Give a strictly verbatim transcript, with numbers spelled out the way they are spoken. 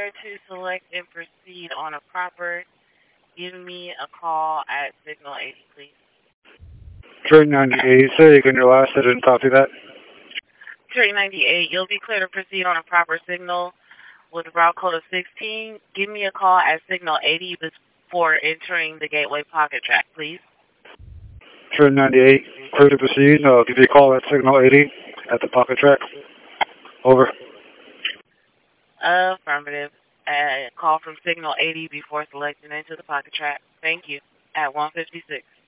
clear to select and proceed on a proper. Give me a call at signal eighty, please. Train ninety-eight, say again your last, I didn't copy that. Train ninety-eight, you'll be clear to proceed on a proper signal with a route code of sixteen. Give me a call at signal eighty before entering the Gateway Pocket Track, please. Train ninety-eight, clear to proceed. I'll give you a call at signal eighty at the pocket track. Over. Affirmative. Uh, call from signal eighty before selecting into the pocket track. Thank you. At one fifty-six.